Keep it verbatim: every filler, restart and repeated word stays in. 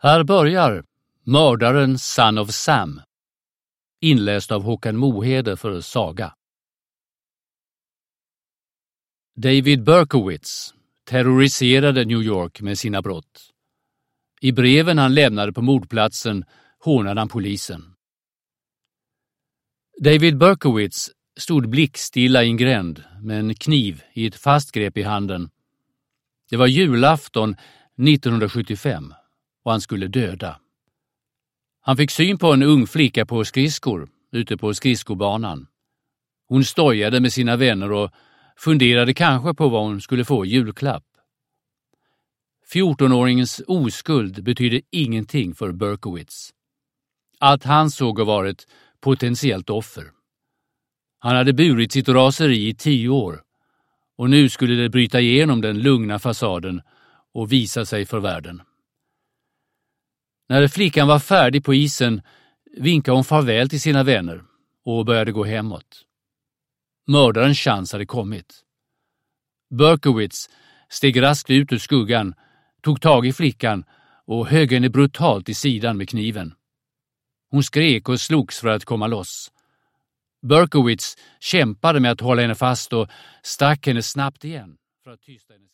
Här börjar Mördaren Son of Sam, inläst av Håkan Mohede för Saga. David Berkowitz terroriserade New York med sina brott. I breven han lämnade på mordplatsen hånade han polisen. David Berkowitz stod blickstilla i en gränd med en kniv i ett fast grepp i handen. Det var julafton nittonhundrasjuttiofem och han skulle döda. Han fick syn på en ung flicka på skridskor ute på skridskobanan. Hon stojade med sina vänner och funderade kanske på vad hon skulle få i julklapp. fjortonåringens oskuld betydde ingenting för Berkowitz. Allt han såg var ett potentiellt offer. Han hade burit sitt raseri i tio år och nu skulle det bryta igenom den lugna fasaden och visa sig för världen. När flickan var färdig på isen vinkade hon farväl till sina vänner och började gå hemåt. Mördarens chans hade kommit. Berkowitz steg raskt ut ur skuggan, tog tag i flickan och högg henne brutalt i sidan med kniven. Hon skrek och slogs för att komma loss. Berkowitz kämpade med att hålla henne fast och stack henne snabbt igen för att tysta henne.